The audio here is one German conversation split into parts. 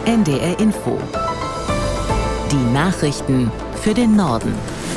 NDR Info. Die Nachrichten für den Norden.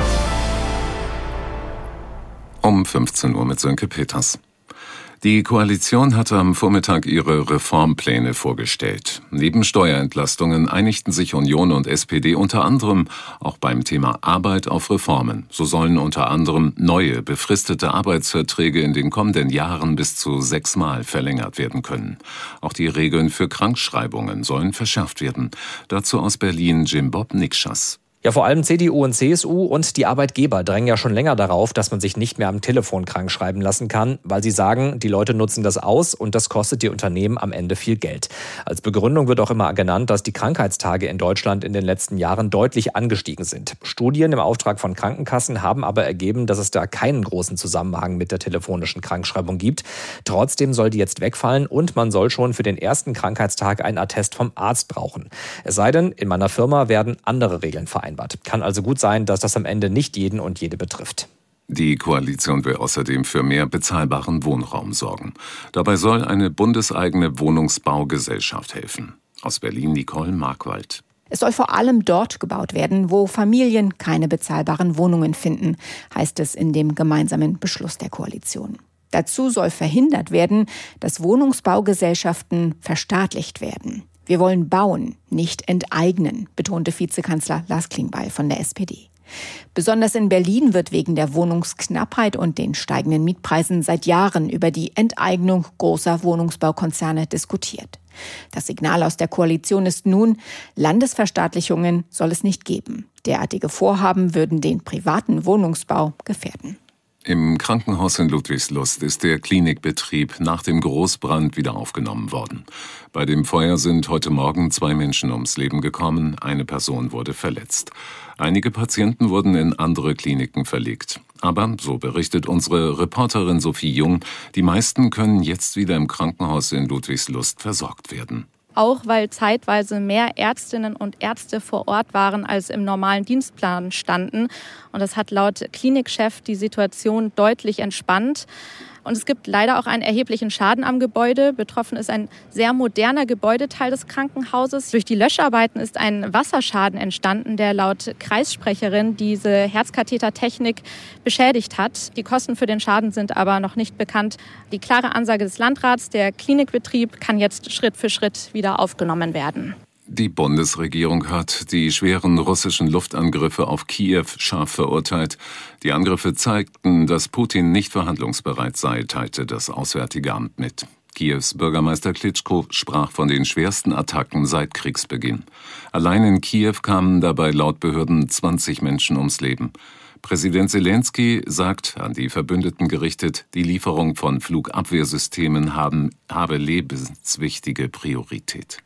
Um 15 Uhr mit Sönke Peters. Die Koalition hatte am Vormittag ihre Reformpläne vorgestellt. Neben Steuerentlastungen einigten sich Union und SPD unter anderem auch beim Thema Arbeit auf Reformen. So sollen unter anderem neue, befristete Arbeitsverträge in den kommenden Jahren bis zu 6 Mal verlängert werden können. Auch die Regeln für Krankschreibungen sollen verschärft werden. Dazu aus Berlin Jim-Bob Nikschas. Ja, vor allem CDU und CSU und die Arbeitgeber drängen ja schon länger darauf, dass man sich nicht mehr am Telefon krank schreiben lassen kann, weil sie sagen, die Leute nutzen das aus und das kostet die Unternehmen am Ende viel Geld. Als Begründung wird auch immer genannt, dass die Krankheitstage in Deutschland in den letzten Jahren deutlich angestiegen sind. Studien im Auftrag von Krankenkassen haben aber ergeben, dass es da keinen großen Zusammenhang mit der telefonischen Krankschreibung gibt. Trotzdem soll die jetzt wegfallen und man soll schon für den ersten Krankheitstag einen Attest vom Arzt brauchen. Es sei denn, in meiner Firma werden andere Regeln vereinbart. Kann also gut sein, dass das am Ende nicht jeden und jede betrifft. Die Koalition will außerdem für mehr bezahlbaren Wohnraum sorgen. Dabei soll eine bundeseigene Wohnungsbaugesellschaft helfen. Aus Berlin Nicole Markwald. Es soll vor allem dort gebaut werden, wo Familien keine bezahlbaren Wohnungen finden, heißt es in dem gemeinsamen Beschluss der Koalition. Dazu soll verhindert werden, dass Wohnungsbaugesellschaften verstaatlicht werden. Wir wollen bauen, nicht enteignen, betonte Vizekanzler Lars Klingbeil von der SPD. Besonders in Berlin wird wegen der Wohnungsknappheit und den steigenden Mietpreisen seit Jahren über die Enteignung großer Wohnungsbaukonzerne diskutiert. Das Signal aus der Koalition ist nun, Landesverstaatlichungen soll es nicht geben. Derartige Vorhaben würden den privaten Wohnungsbau gefährden. Im Krankenhaus in Ludwigslust ist der Klinikbetrieb nach dem Großbrand wieder aufgenommen worden. Bei dem Feuer sind heute Morgen 2 Menschen ums Leben gekommen, eine Person wurde verletzt. Einige Patienten wurden in andere Kliniken verlegt. Aber, so berichtet unsere Reporterin Sophie Jung, die meisten können jetzt wieder im Krankenhaus in Ludwigslust versorgt werden. Auch weil zeitweise mehr Ärztinnen und Ärzte vor Ort waren, als im normalen Dienstplan standen. Und das hat laut Klinikchef die Situation deutlich entspannt. Und es gibt leider auch einen erheblichen Schaden am Gebäude. Betroffen ist ein sehr moderner Gebäudeteil des Krankenhauses. Durch die Löscharbeiten ist ein Wasserschaden entstanden, der laut Kreissprecherin diese Herzkathetertechnik beschädigt hat. Die Kosten für den Schaden sind aber noch nicht bekannt. Die klare Ansage des Landrats, der Klinikbetrieb kann jetzt Schritt für Schritt wieder aufgenommen werden. Die Bundesregierung hat die schweren russischen Luftangriffe auf Kiew scharf verurteilt. Die Angriffe zeigten, dass Putin nicht verhandlungsbereit sei, teilte das Auswärtige Amt mit. Kiews Bürgermeister Klitschko sprach von den schwersten Attacken seit Kriegsbeginn. Allein in Kiew kamen dabei laut Behörden 20 Menschen ums Leben. Präsident Selenskyj sagt, an die Verbündeten gerichtet, die Lieferung von Flugabwehrsystemen habe lebenswichtige Priorität.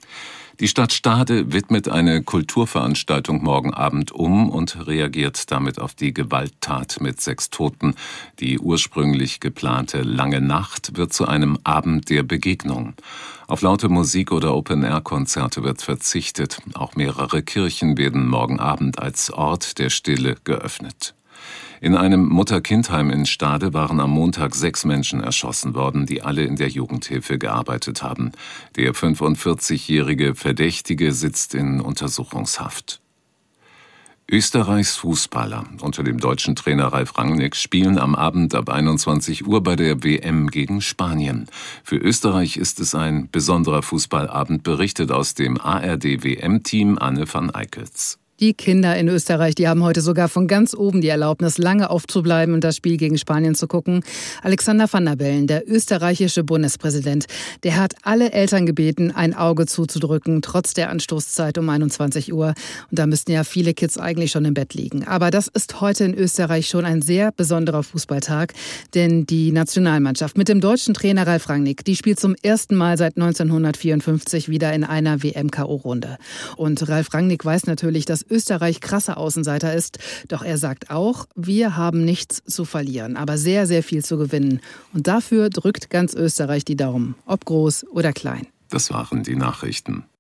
Die Stadt Stade widmet eine Kulturveranstaltung morgen Abend um und reagiert damit auf die Gewalttat mit 6 Toten. Die ursprünglich geplante Lange Nacht wird zu einem Abend der Begegnung. Auf laute Musik oder Open-Air-Konzerte wird verzichtet. Auch mehrere Kirchen werden morgen Abend als Ort der Stille geöffnet. In einem Mutter-Kind-Heim in Stade waren am Montag 6 Menschen erschossen worden, die alle in der Jugendhilfe gearbeitet haben. Der 45-jährige Verdächtige sitzt in Untersuchungshaft. Österreichs Fußballer unter dem deutschen Trainer Ralf Rangnick spielen am Abend ab 21 Uhr bei der WM gegen Spanien. Für Österreich ist es ein besonderer Fußballabend, berichtet aus dem ARD-WM-Team Anne van Eickels. Die Kinder in Österreich, die haben heute sogar von ganz oben die Erlaubnis, lange aufzubleiben und das Spiel gegen Spanien zu gucken. Alexander Van der Bellen, der österreichische Bundespräsident, der hat alle Eltern gebeten, ein Auge zuzudrücken, trotz der Anstoßzeit um 21 Uhr. Und da müssten ja viele Kids eigentlich schon im Bett liegen. Aber das ist heute in Österreich schon ein sehr besonderer Fußballtag, denn die Nationalmannschaft mit dem deutschen Trainer Ralf Rangnick, die spielt zum ersten Mal seit 1954 wieder in einer WM-KO-Runde. Und Ralf Rangnick weiß natürlich, dass Österreich krasser Außenseiter ist. Doch er sagt auch, wir haben nichts zu verlieren, aber sehr, sehr viel zu gewinnen. Und dafür drückt ganz Österreich die Daumen, ob groß oder klein. Das waren die Nachrichten.